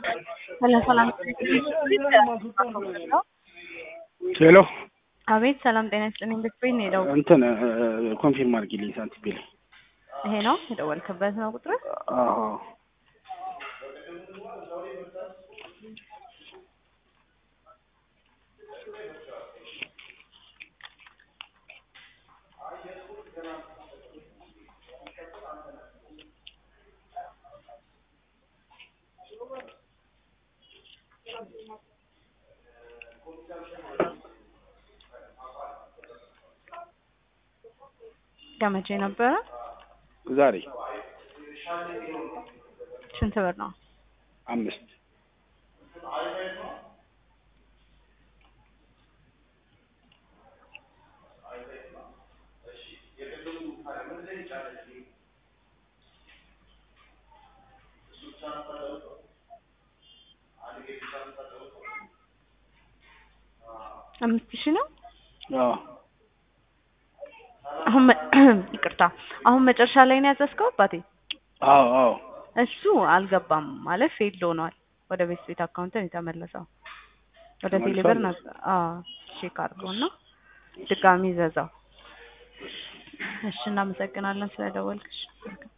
ሰላም ሄሎ አቤት ሰላም ጤና ይስጥልኝ። ብትበይ ነው የደወልኩት። እንትን ኮንፊርም አድርጊልኝ ሳንቲም ቢል። ይሄ ነው የደወልክበት ነው ቁጥር? አዎ ከመቼ ነበረ? ዛሬ ስንት ብር ነው? 5 5,000 ነው? አዎ አሁን ይቅርታ፣ አሁን መጨረሻ ላይ ነው ያዘዝከው አባቴ? አዎ አዎ እሱ አልገባም ማለት ፌል ሆኗል። ወደ ቤት አካውንት ነው የተመለሰው። ወደ ቴሌብር ነው። ቼክ አድርገውና ድጋሚ ዘዛው። እሺ እናመሰግናለን ስለደወልክሽ።